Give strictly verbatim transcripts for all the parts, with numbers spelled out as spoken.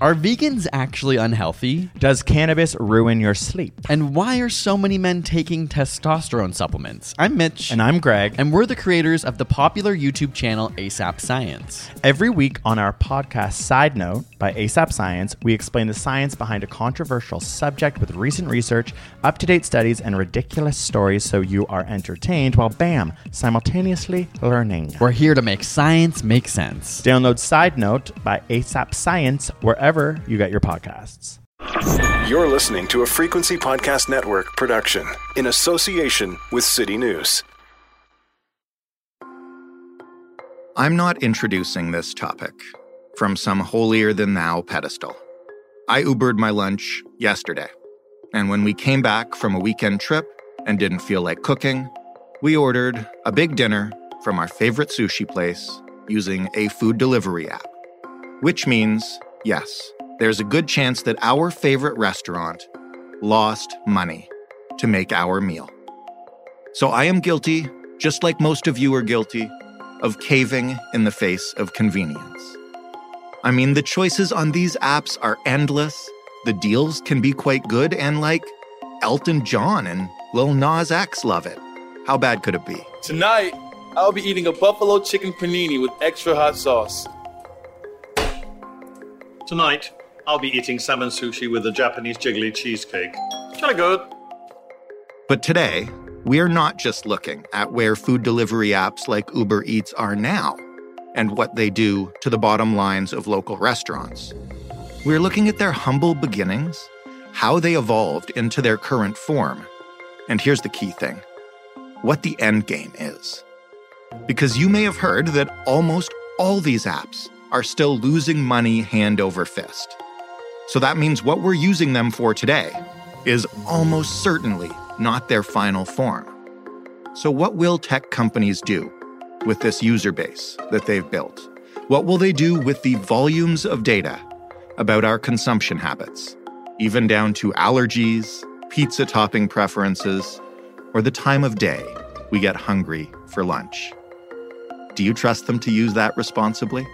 Are vegans actually unhealthy? Does cannabis ruin your sleep? And why are so many men taking testosterone supplements? I'm Mitch. And I'm Greg. And we're the creators of the popular YouTube channel ASAP Science. Every week on our podcast Side Note by ASAP Science, we explain the science behind a controversial subject with recent research, up-to-date studies, and ridiculous stories so you are entertained while, bam, simultaneously learning. We're here to make science make sense. Download Side Note by ASAP Science wherever you get your podcasts. You're listening to a Frequency Podcast Network production in association with City News. I'm not introducing this topic from some holier-than-thou pedestal. I Ubered my lunch yesterday, and when we came back from a weekend trip and didn't feel like cooking, we ordered a big dinner from our favorite sushi place using a food delivery app, which means, yes, there's a good chance that our favorite restaurant lost money to make our meal. So I am guilty, just like most of you are guilty, of caving in the face of convenience. I mean, the choices on these apps are endless, the deals can be quite good, and like Elton John and Lil Nas X love it. How bad could it be? Tonight, I'll be eating a buffalo chicken panini with extra hot sauce. Tonight, I'll be eating salmon sushi with a Japanese jiggly cheesecake. Kinda good. But today, we are not just looking at where food delivery apps like Uber Eats are now and what they do to the bottom lines of local restaurants. We're looking at their humble beginnings, how they evolved into their current form, and here's the key thing, what the end game is. Because you may have heard that almost all these apps are still losing money hand over fist. So that means what we're using them for today is almost certainly not their final form. So what will tech companies do with this user base that they've built? What will they do with the volumes of data about our consumption habits, even down to allergies, pizza topping preferences, or the time of day we get hungry for lunch? Do you trust them to use that responsibly?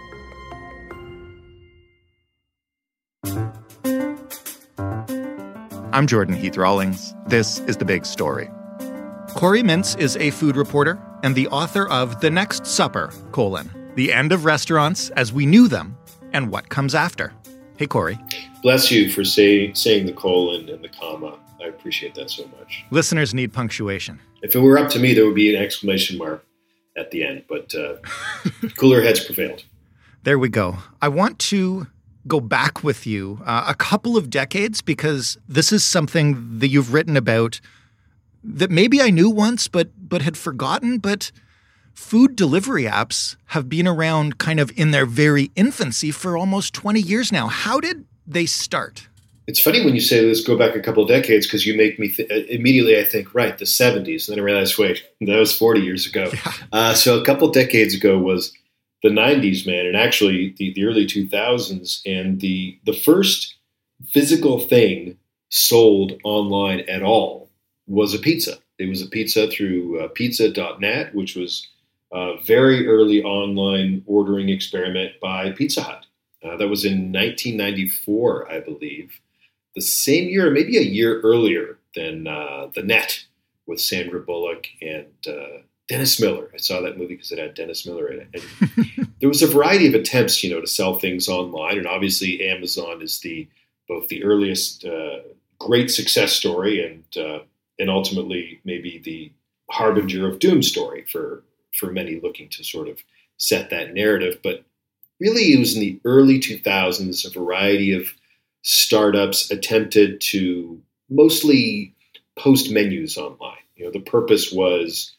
I'm Jordan Heath Rawlings. This is The Big Story. Corey Mintz is a food reporter and the author of The Next Supper, colon, The End of Restaurants as We Knew Them and What Comes After. Hey, Corey. Bless you for say, saying the colon and the comma. I appreciate that so much. Listeners need punctuation. If it were up to me, there would be an exclamation mark at the end, but uh, cooler heads prevailed. There we go. I want to go back with you uh, a couple of decades because this is something that you've written about that maybe I knew once but but had forgotten, but food delivery apps have been around kind of in their very infancy for almost twenty years now. How did they start? It's funny when you say let's go back a couple of decades because you make me th- immediately I think, right, the seventies. And then I realized, wait, that was forty years ago. Yeah. Uh, so a couple of decades ago was the nineties, man, and actually the, the early two thousands. And the the first physical thing sold online at all was a pizza. It was a pizza through uh, pizza dot net, which was a very early online ordering experiment by Pizza Hut. Uh, that was in nineteen ninety-four, I believe. The same year, maybe a year earlier than uh, The Net with Sandra Bullock and uh, Dennis Miller. I saw that movie because it had Dennis Miller in it. And there was a variety of attempts, you know, to sell things online. And obviously Amazon is the both the earliest uh, great success story and uh, and ultimately maybe the harbinger of doom story for, for many looking to sort of set that narrative. But really it was in the early two thousands, a variety of startups attempted to mostly post menus online. You know, the purpose was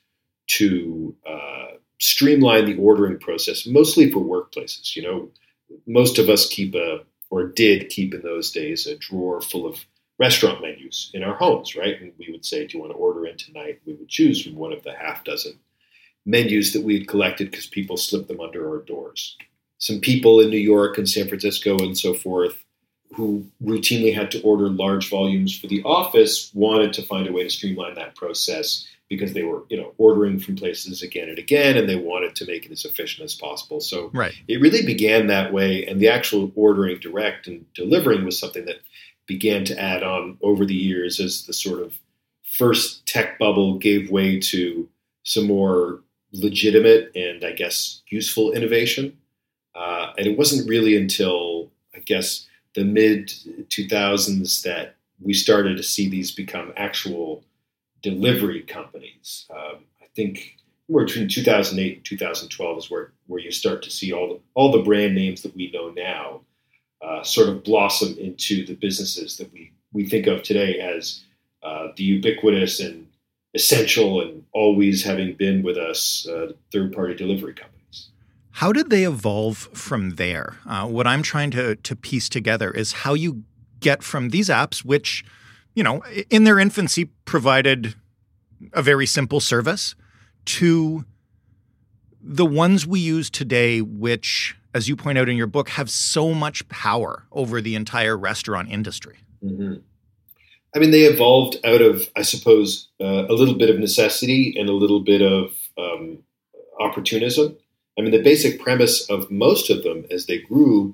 to uh, streamline the ordering process, mostly for workplaces. You know, most of us keep a, or did keep in those days, a drawer full of restaurant menus in our homes, right? And we would say, do you want to order in tonight? We would choose from one of the half dozen menus that we had collected because people slipped them under our doors. Some people in New York and San Francisco and so forth who routinely had to order large volumes for the office wanted to find a way to streamline that process because they were, you know, ordering from places again and again, and they wanted to make it as efficient as possible. So right. It really began that way, and the actual ordering direct and delivering was something that began to add on over the years as the sort of first tech bubble gave way to some more legitimate and, I guess, useful innovation. Uh, and it wasn't really until, I guess, the mid two thousands that we started to see these become actual delivery companies. Um, I think between two thousand eight and two thousand twelve is where, where you start to see all the, all the brand names that we know now uh, sort of blossom into the businesses that we, we think of today as uh, the ubiquitous and essential and always having been with us uh, third-party delivery companies. How did they evolve from there? Uh, what I'm trying to to piece together is how you get from these apps, which, you know, in their infancy provided a very simple service, to the ones we use today, which, as you point out in your book, have so much power over the entire restaurant industry. Mm-hmm. I mean, they evolved out of, I suppose, uh, a little bit of necessity and a little bit of um, opportunism. I mean, the basic premise of most of them as they grew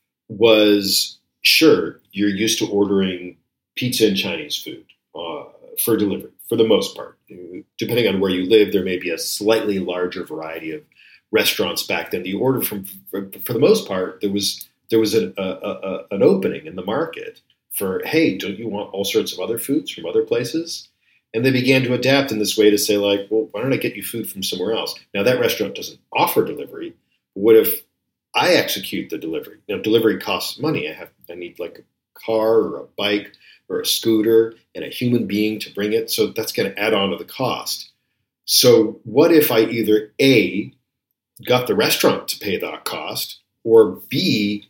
was, sure, you're used to ordering pizza and Chinese food uh, for delivery, for the most part. Depending on where you live, there may be a slightly larger variety of restaurants back then. You order from, for, for the most part, there was there was an, a, a, an opening in the market for, hey, don't you want all sorts of other foods from other places? And they began to adapt in this way to say, like, well, why don't I get you food from somewhere else? Now, that restaurant doesn't offer delivery. What if I execute the delivery? Now, delivery costs money. I have, I need like a car or a bike or a scooter and a human being to bring it. So that's going to add on to the cost. So what if I either A, got the restaurant to pay that cost, or B,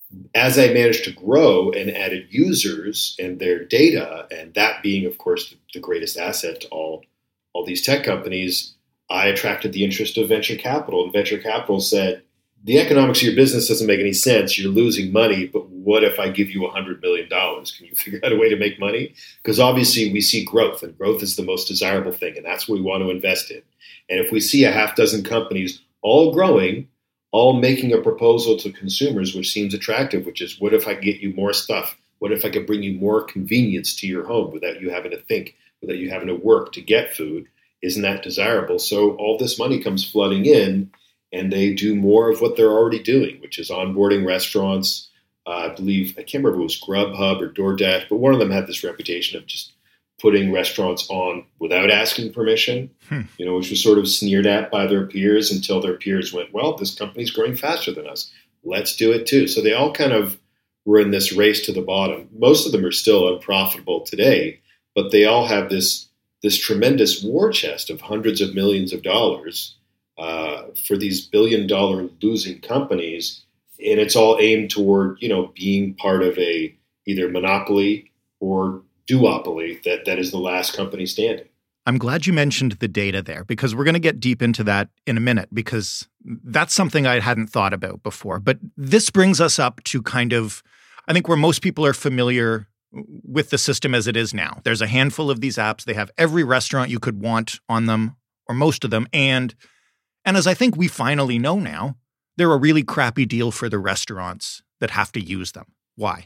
as I managed to grow and added users and their data, and that being, of course, the greatest asset to all, all these tech companies, I attracted the interest of venture capital. And venture capital said, the economics of your business doesn't make any sense. You're losing money, but what if I give you one hundred million dollars? Can you figure out a way to make money? Because obviously we see growth, and growth is the most desirable thing, and that's what we want to invest in. And if we see a half dozen companies all growing, all making a proposal to consumers, which seems attractive, which is, what if I get you more stuff? What if I could bring you more convenience to your home without you having to think, without you having to work to get food? Isn't that desirable? So all this money comes flooding in, and they do more of what they're already doing, which is onboarding restaurants. Uh, I believe, I can't remember if it was Grubhub or DoorDash, but one of them had this reputation of just putting restaurants on without asking permission, hmm. you know, which was sort of sneered at by their peers until their peers went, well, this company's growing faster than us. Let's do it too. So they all kind of were in this race to the bottom. Most of them are still unprofitable today, but they all have this, this tremendous war chest of hundreds of millions of dollars uh, for these billion dollar losing companies. And it's all aimed toward, you know, being part of a either monopoly or duopoly that, that is the last company standing. I'm glad you mentioned the data there, because we're going to get deep into that in a minute, because that's something I hadn't thought about before. But this brings us up to kind of, I think, where most people are familiar with the system as it is now. There's a handful of these apps. They have every restaurant you could want on them, or most of them. And, and as I think we finally know now, they're a really crappy deal for the restaurants that have to use them. Why?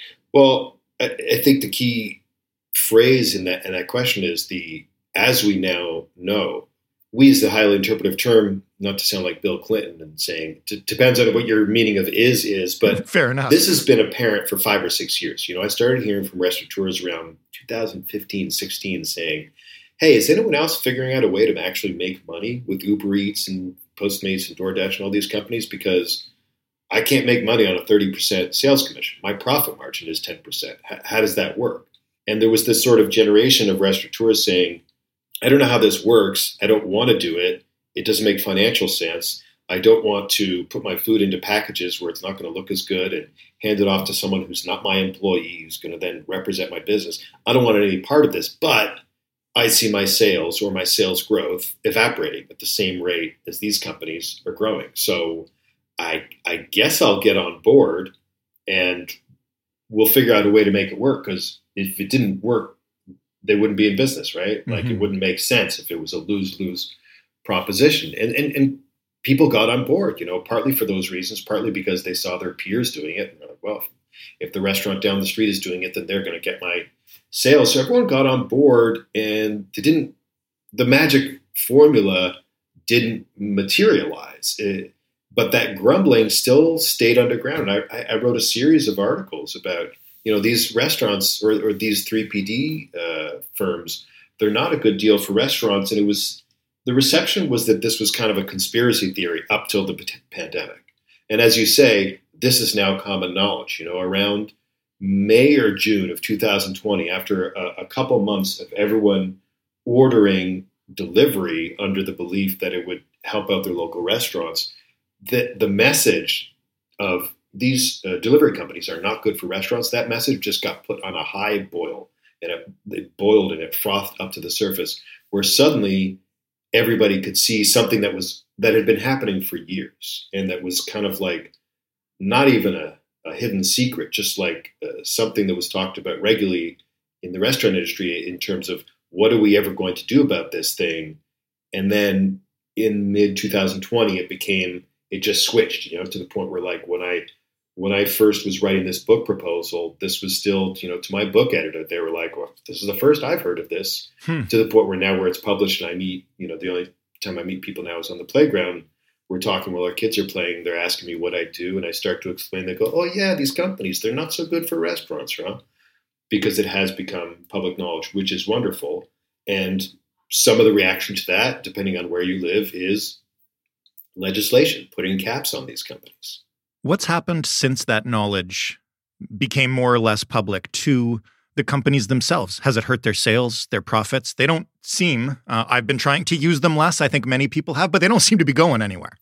Well, I, I think the key phrase in that in that question is the as we now know. We is the highly interpretive term, not to sound like Bill Clinton and saying it depends on what your meaning of is is, but fair enough. This has been apparent for five or six years. You know, I started hearing from restaurateurs around two thousand fifteen, sixteen saying, hey, is anyone else figuring out a way to actually make money with Uber Eats and Postmates and DoorDash and all these companies? Because I can't make money on a thirty percent sales commission. My profit margin is ten percent. H- how does that work? And there was this sort of generation of restaurateurs saying, I don't know how this works. I don't want to do it. It doesn't make financial sense. I don't want to put my food into packages where it's not going to look as good and hand it off to someone who's not my employee, who's going to then represent my business. I don't want any part of this, but I see my sales or my sales growth evaporating at the same rate as these companies are growing. So I, I guess I'll get on board and we'll figure out a way to make it work, because if it didn't work they wouldn't be in business, right? Like Mm-hmm. it wouldn't make sense if it was a lose-lose proposition. And, and, and people got on board, you know, partly for those reasons, partly because they saw their peers doing it. And they're like, well, if the restaurant down the street is doing it, then they're going to get my sales. So everyone got on board, and they didn't, the magic formula didn't materialize. It, but that grumbling still stayed underground. I, I wrote a series of articles about, you know, these restaurants or, or these three P D uh, firms, they're not a good deal for restaurants. And it was, the reception was that this was kind of a conspiracy theory up till the p- pandemic. And as you say, this is now common knowledge. You know, around May or June of two thousand twenty, after a, a couple months of everyone ordering delivery under the belief that it would help out their local restaurants, the, the message of these uh, delivery companies are not good for restaurants, that message just got put on a high boil, and it, it boiled and it frothed up to the surface, where suddenly everybody could see something that was that had been happening for years, and that was kind of like not even a, a hidden secret, just like uh, something that was talked about regularly in the restaurant industry in terms of what are we ever going to do about this thing. And then in mid twenty twenty, it became, it just switched, you know, to the point where, like, when I when I first was writing this book proposal, this was still, you know, to my book editor, they were like, well, this is the first I've heard of this, hmm. to the point where now where it's published and I meet, you know, the only time I meet people now is on the playground. We're talking while our kids are playing. They're asking me what I do, and I start to explain. They go, oh, yeah, these companies, they're not so good for restaurants, huh? Because it has become public knowledge, which is wonderful. And some of the reaction to that, depending on where you live, is legislation, putting caps on these companies. What's happened since that knowledge became more or less public to the companies themselves? Has it hurt their sales, their profits? They don't seem, uh, I've been trying to use them less, I think many people have, but they don't seem to be going anywhere.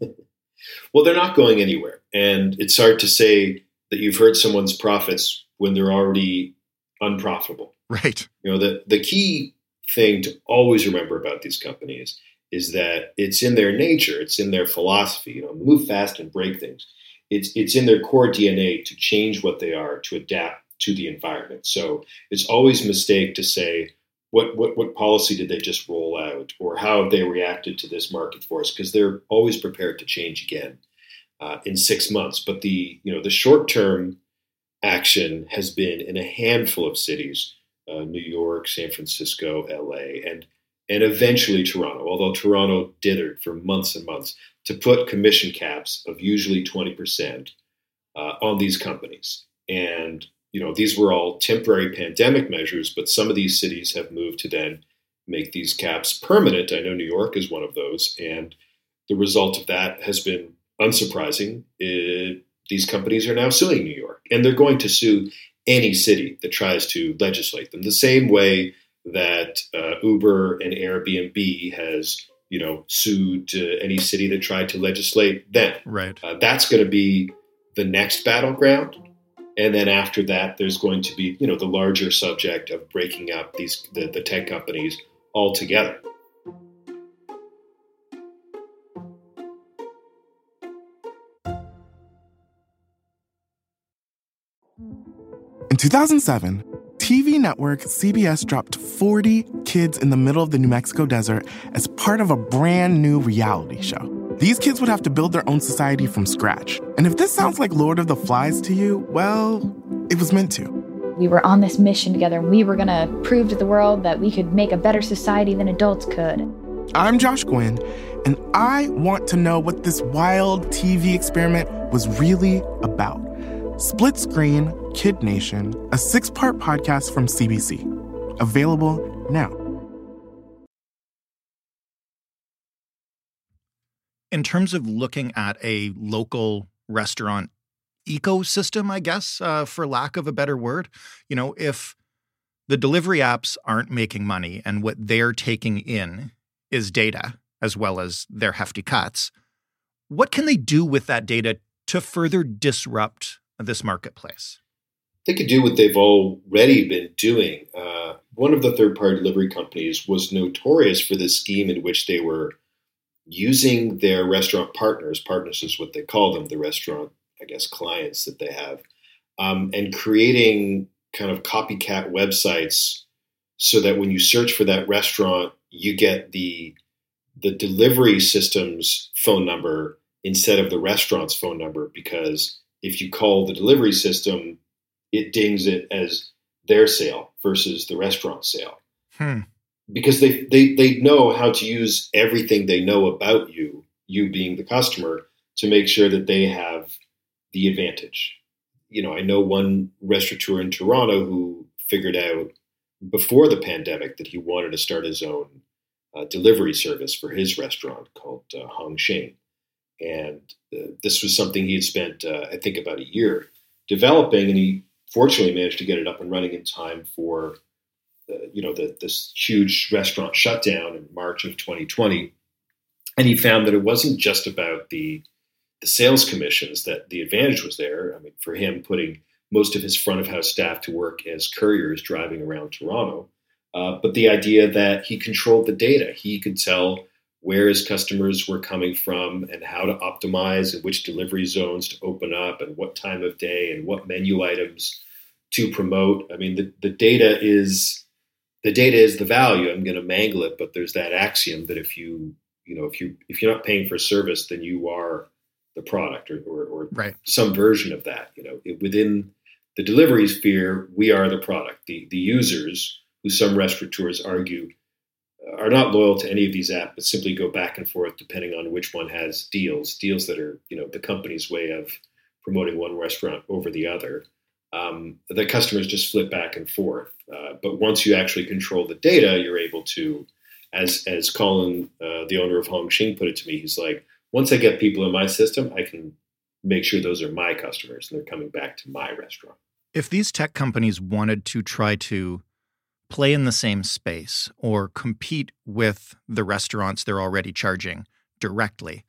Well, they're not going anywhere. And it's hard to say that you've hurt someone's profits when they're already unprofitable. Right. You know, the, the key thing to always remember about these companies is that it's in their nature, it's in their philosophy, you know, move fast and break things. It's it's in their core D N A to change what they are, to adapt to the environment. So it's always a mistake to say, what what what policy did they just roll out, or how have they reacted to this market force? Because they're always prepared to change again uh, in six months. But the you know the short term action has been in a handful of cities, uh, New York, San Francisco, L A, and and eventually Toronto. Although Toronto dithered for months and months, to put commission caps of usually twenty percent uh, on these companies. And, you know, these were all temporary pandemic measures, but some of these cities have moved to then make these caps permanent. I know New York is one of those. And the result of that has been unsurprising. It, these companies are now suing New York, and they're going to sue any city that tries to legislate them, the same way that uh, Uber and Airbnb has you know, sued uh, any city that tried to legislate them. Right. Uh, that's going to be the next battleground. And then after that, there's going to be, you know, the larger subject of breaking up these the, the tech companies altogether. In two thousand seven, T V network C B S dropped forty kids in the middle of the New Mexico desert as part of a brand new reality show. These kids would have to build their own society from scratch. And if this sounds like Lord of the Flies to you, well, it was meant to. We were on this mission together, and we were going to prove to the world that we could make a better society than adults could. I'm Josh Gwynn, and I want to know what this wild T V experiment was really about. Split Screen, Kid Nation, a six-part podcast from C B C. Available now. In terms of looking at a local restaurant ecosystem, I guess, uh, for lack of a better word, you know, if the delivery apps aren't making money and what they're taking in is data as well as their hefty cuts, what can they do with that data to further disrupt this marketplace? They could do what they've already been doing. Uh, one of the third-party delivery companies was notorious for this scheme in which they were using their restaurant partners, partners is what they call them, the restaurant, I guess, clients that they have, um, and creating kind of copycat websites so that when you search for that restaurant, you get the the delivery system's phone number instead of the restaurant's phone number, because if you call the delivery system, it dings it as their sale versus the restaurant sale. Hmm. Because they, they, they know how to use everything they know about you, you being the customer, to make sure that they have the advantage. You know, I know one restaurateur in Toronto who figured out before the pandemic that he wanted to start his own uh, delivery service for his restaurant called uh, Hong Shing. And uh, this was something he had spent, uh, I think, about a year developing, and he fortunately managed to get it up and running in time for, uh, you know, the, this huge restaurant shutdown in March of twenty twenty. And he found that it wasn't just about the the sales commissions, that the advantage was there. I mean, for him, putting most of his front of house staff to work as couriers driving around Toronto, uh, but the idea that he controlled the data. He could tell where his customers were coming from and how to optimize and which delivery zones to open up and what time of day and what menu items to promote. I mean, the, the data is the data is the value. I'm going to mangle it, but there's that axiom that if you, you know, if you, if you're not paying for service, then you are the product, or, or, or right. some version of that. You know, it, within the delivery sphere, we are the product. The, the users, who some restaurateurs argue are not loyal to any of these apps, but simply go back and forth depending on which one has deals, deals that are, you know, the company's way of promoting one restaurant over the other. Um, the customers just flip back and forth. Uh, but once you actually control the data, you're able to, as as Colin, uh, the owner of Hong Shing, put it to me, he's like, once I get people in my system, I can make sure those are my customers and they're coming back to my restaurant. If these tech companies wanted to try to play in the same space or compete with the restaurants they're already charging directly,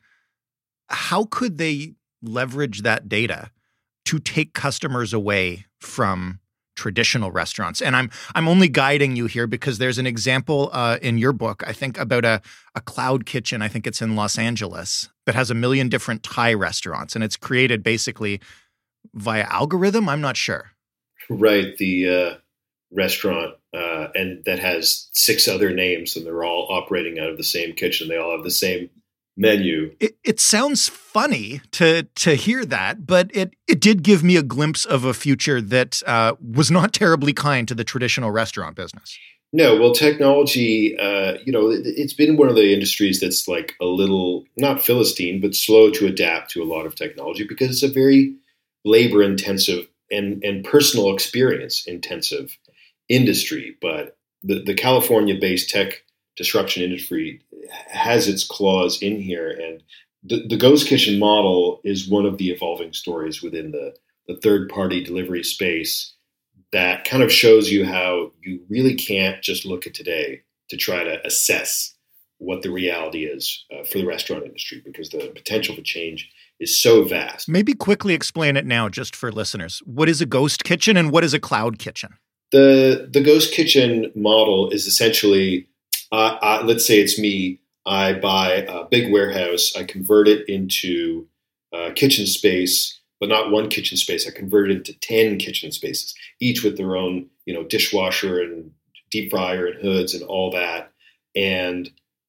how could they leverage that data to take customers away from traditional restaurants? And I'm I'm only guiding you here because there's an example uh, in your book, I think, about a, a cloud kitchen. I think it's in Los Angeles that has a million different Thai restaurants, and it's created basically via algorithm. I'm not sure. Right. The uh, restaurant uh, and that has six other names, and they're all operating out of the same kitchen. They all have the same menu. It, it sounds funny to to hear that, but it it did give me a glimpse of a future that uh, was not terribly kind to the traditional restaurant business. No, well, technology, uh, you know, it, it's been one of the industries that's like a little, not Philistine, but slow to adapt to a lot of technology because it's a very labor intensive and, and personal experience intensive industry. But the, the California-based tech disruption industry has its claws in here. And the, the ghost kitchen model is one of the evolving stories within the, the third-party delivery space that kind of shows you how you really can't just look at today to try to assess what the reality is uh, for the restaurant industry, because the potential for change is so vast. Maybe quickly explain it now just for listeners. What is a ghost kitchen and what is a cloud kitchen? The, the ghost kitchen model is essentially, uh, uh, let's say it's me, I buy a big warehouse, I convert it into uh, kitchen space, but not one kitchen space. I convert it into ten kitchen spaces, each with their own, you know, dishwasher and deep fryer and hoods and all that. And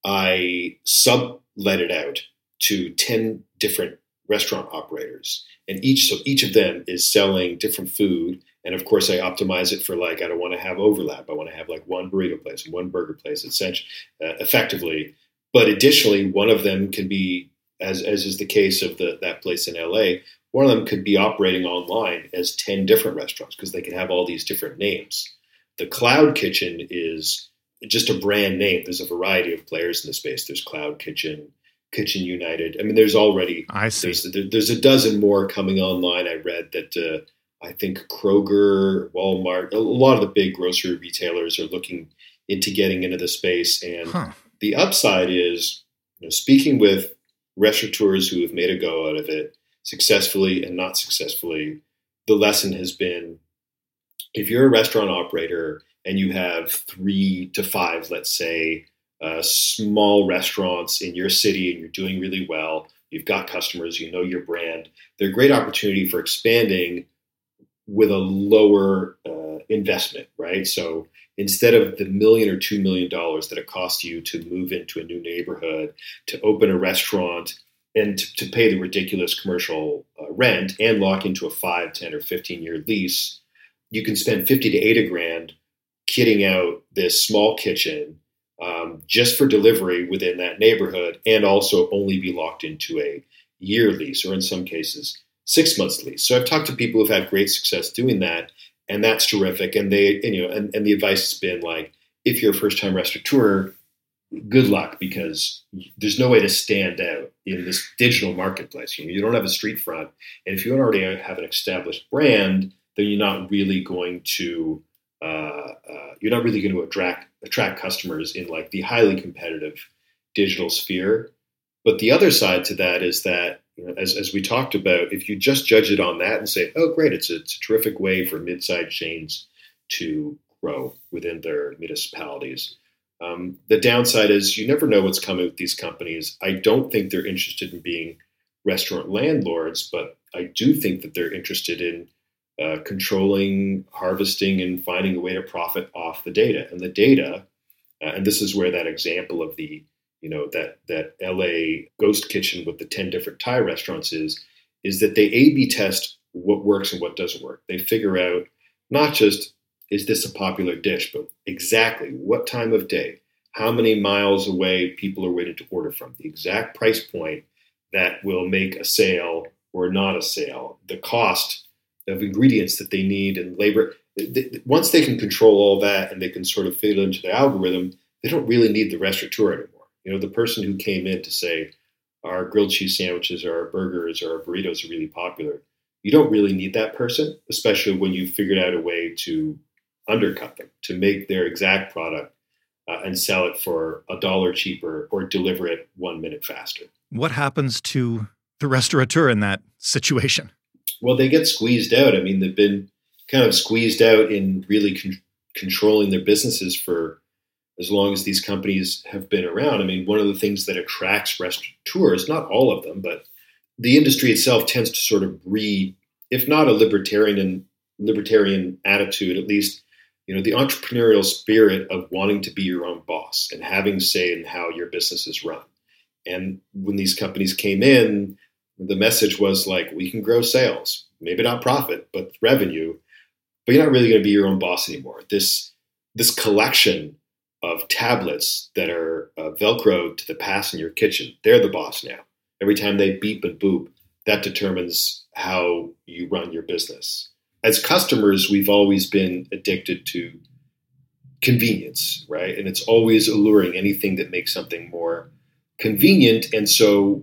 I sublet it out to ten different restaurant operators. And each, so each of them is selling different food. And of course I optimize it for, like, I don't want to have overlap. I want to have like one burrito place and one burger place, essentially, uh, effectively. But additionally, one of them can be, as, as is the case of the, that place in L A, one of them could be operating online as ten different restaurants because they can have all these different names. The cloud kitchen is just a brand name. There's a variety of players in the space. There's Cloud Kitchen, Kitchen United. I mean, there's already, I see. There's, there's a dozen more coming online. I read that uh, I think Kroger, Walmart, a lot of the big grocery retailers are looking into getting into the space. And huh. the upside is, you know, speaking with restaurateurs who have made a go out of it, successfully and not successfully, the lesson has been, if you're a restaurant operator and you have three to five, let's say, uh, small restaurants in your city and you're doing really well, you've got customers, you know your brand, they're a great opportunity for expanding with a lower uh, investment, right? So instead of the million or two million dollars that it costs you to move into a new neighborhood, to open a restaurant, and to, to pay the ridiculous commercial uh, rent and lock into a five, ten, or fifteen year lease, you can spend fifty to eighty grand kitting out this small kitchen um, just for delivery within that neighborhood, and also only be locked into a year lease, or in some cases, six months lease. So I've talked to people who've had great success doing that, and that's terrific. And they, and, you know, and, and the advice has been like, if you're a first time restaurateur, good luck, because there's no way to stand out in this digital marketplace. You know, you don't have a street front, and if you don't already have an established brand, then you're not really going to uh, uh, you're not really going to attract attract customers in like the highly competitive digital sphere. But the other side to that is that, you know, as as we talked about, if you just judge it on that and say, oh, great, it's a, it's a terrific way for mid-sized chains to grow within their municipalities. Um, the downside is you never know what's coming with these companies. I don't think they're interested in being restaurant landlords, but I do think that they're interested in uh, controlling, harvesting, and finding a way to profit off the data. And the data, uh, and this is where that example of the, you know, that that L A ghost kitchen with the ten different Thai restaurants is, is that they A B test what works and what doesn't work. They figure out not just, is this a popular dish, but exactly what time of day, how many miles away people are waiting to order from, the exact price point that will make a sale or not a sale, the cost of ingredients that they need and labor. Once they can control all that and they can sort of fit it into the algorithm, they don't really need the restaurateur anymore. You know, the person who came in to say, our grilled cheese sandwiches or our burgers or our burritos are really popular, you don't really need that person, especially when you've figured out a way to undercut them, to make their exact product uh, and sell it for a dollar cheaper or deliver it one minute faster. What happens to the restaurateur in that situation? Well, they get squeezed out. I mean, they've been kind of squeezed out in really con- controlling their businesses for as long as these companies have been around. I mean, one of the things that attracts restaurateurs, not all of them, but the industry itself tends to sort of breed, if not a libertarian libertarian attitude, at least, you know, the entrepreneurial spirit of wanting to be your own boss and having say in how your business is run. And when these companies came in, the message was like, we can grow sales, maybe not profit, but revenue, but you're not really going to be your own boss anymore. This this collection of tablets that are uh, Velcroed to the pass in your kitchen, they're the boss now. Every time they beep and boop, that determines how you run your business. As customers, we've always been addicted to convenience, right? And it's always alluring, anything that makes something more convenient. And so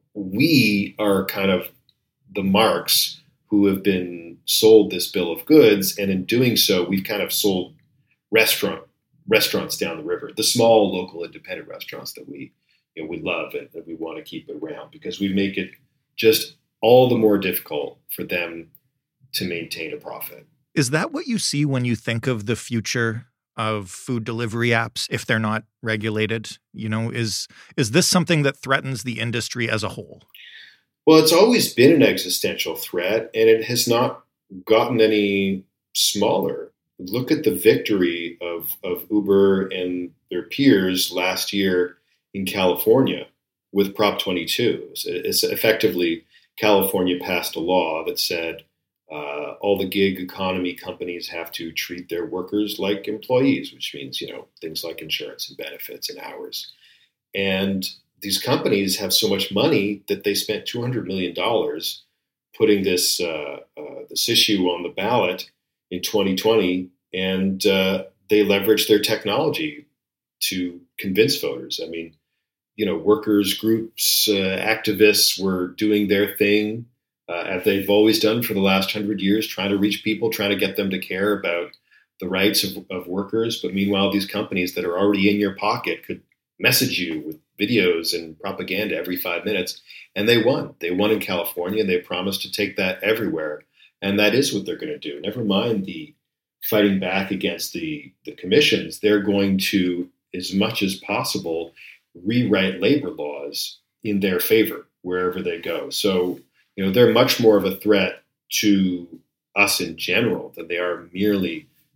we are kind of the marks who have been sold this bill of goods. And in doing so, we've kind of sold restaurant restaurants down the river, the small local independent restaurants that we, you know, we love and that we want to keep around, because we make it just all the more difficult for them to maintain a profit. Is that what you see when you think of the future of food delivery apps if they're not regulated? You know, is is this something that threatens the industry as a whole? Well, it's always been an existential threat, and it has not gotten any smaller. Look at the victory of, of Uber and their peers last year in California with Prop twenty-two. It's effectively, California passed a law that said uh, all the gig economy companies have to treat their workers like employees, which means, you know, things like insurance and benefits and hours. And these companies have so much money that they spent two hundred million dollars putting this uh, uh, this issue on the ballot in twenty twenty, and uh, they leveraged their technology to convince voters. I mean, you know, workers groups, uh, activists were doing their thing, uh, as they've always done for the last hundred years, trying to reach people, trying to get them to care about the rights of, of workers. But meanwhile, these companies that are already in your pocket could message you with videos and propaganda every five minutes. And they won. They won in California, and they promised to take that everywhere. And that is what they're going to do. Never mind the fighting back against the, the commissions. They're going to, as much as possible, rewrite labor laws in their favor wherever they go. So, you know, they're much more of a threat to us in general than they are merely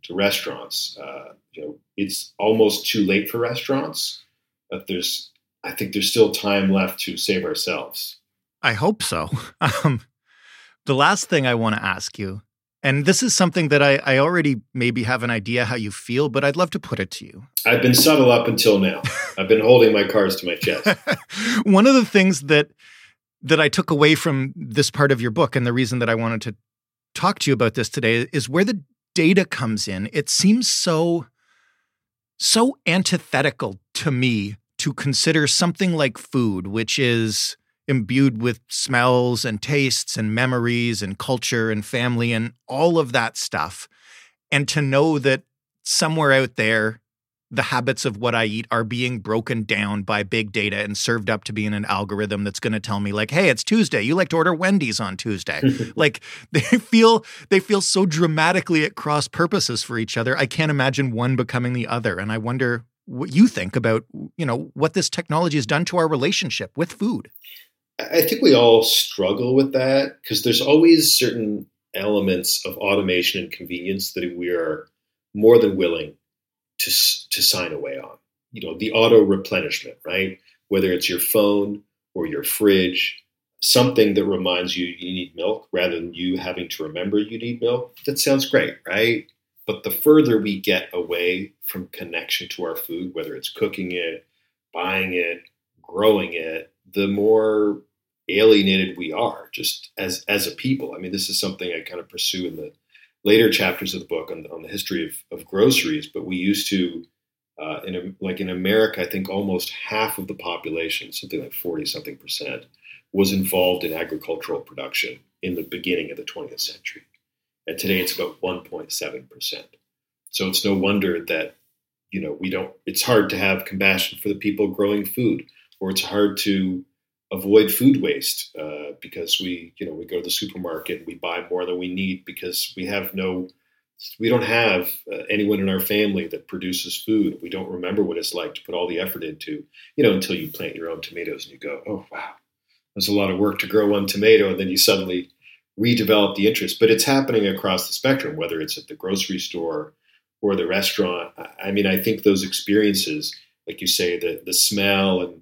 to restaurants. Uh, you know, it's almost too late for restaurants, but there's, I think there's still time left to save ourselves. I hope so. Um, the last thing I want to ask you, and this is something that I, I already maybe have an idea how you feel, but I'd love to put it to you. I've been subtle up until now. I've been holding my cards to my chest. One of the things that that I took away from this part of your book, and the reason that I wanted to talk to you about this today, is where the data comes in. It seems so, so antithetical to me to consider something like food, which is imbued with smells and tastes and memories and culture and family and all of that stuff. And to know that somewhere out there, the habits of what I eat are being broken down by big data and served up to be in an algorithm that's going to tell me like, hey, it's Tuesday. You like to order Wendy's on Tuesday. Like they feel, they feel so dramatically at cross purposes for each other. I can't imagine one becoming the other. And I wonder what you think about, you know, what this technology has done to our relationship with food. I think we all struggle with that because there's always certain elements of automation and convenience that we are more than willing to to sign away on. You know, the auto replenishment, right? Whether it's your phone or your fridge, something that reminds you you need milk rather than you having to remember you need milk. That sounds great, right? But the further we get away from connection to our food, whether it's cooking it, buying it, growing it, the more alienated we are just as as a people. I mean, this is something I kind of pursue in the later chapters of the book on, on the history of, of groceries. But we used to, uh, in a, like in America, I think almost half of the population, something like forty something percent, was involved in agricultural production in the beginning of the twentieth century. And today it's about one point seven percent. So it's no wonder that, you know, we don't, it's hard to have compassion for the people growing food, or it's hard to avoid food waste uh, because we, you know, we go to the supermarket and we buy more than we need because we have no, we don't have uh, anyone in our family that produces food. We don't remember what it's like to put all the effort into, you know, until you plant your own tomatoes and you go, oh, wow, there's a lot of work to grow one tomato. And then you suddenly redevelop the interest. But it's happening across the spectrum, whether it's at the grocery store or the restaurant. I mean, I think those experiences, like you say, the the smell and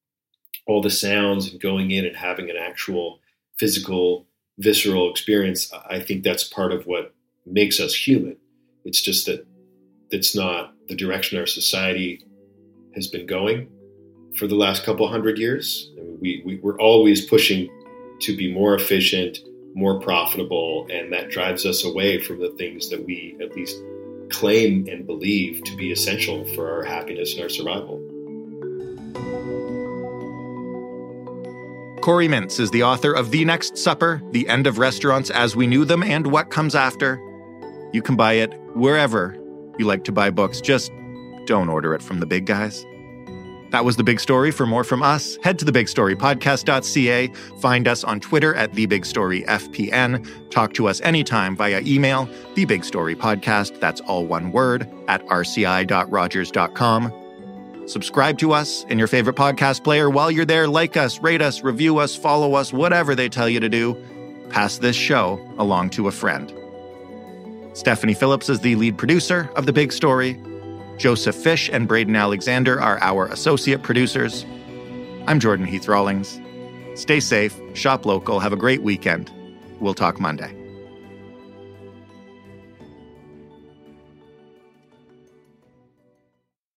all the sounds and going in and having an actual physical, visceral experience, I think that's part of what makes us human. It's just that that's not the direction our society has been going for the last couple hundred years. I mean, we, we, we're always pushing to be more efficient, more profitable, and that drives us away from the things that we at least claim and believe to be essential for our happiness and our survival. Corey Mintz is the author of The Next Supper, The End of Restaurants as We Knew Them and What Comes After. You can buy it wherever you like to buy books. Just don't order it from the big guys. That was The Big Story. For more from us, head to the big story podcast dot c a. Find us on Twitter at The Big Story F P N. Talk to us anytime via email, The Big Story Podcast, that's all one word, at r c i dot rogers dot com. Subscribe to us in your favorite podcast player. While you're there, like us, rate us, review us, follow us, whatever they tell you to do. Pass this show along to a friend. Stephanie Phillips is the lead producer of The Big Story. Joseph Fish and Braden Alexander are our associate producers. I'm Jordan Heath Rawlings. Stay safe, shop local, have a great weekend. We'll talk Monday.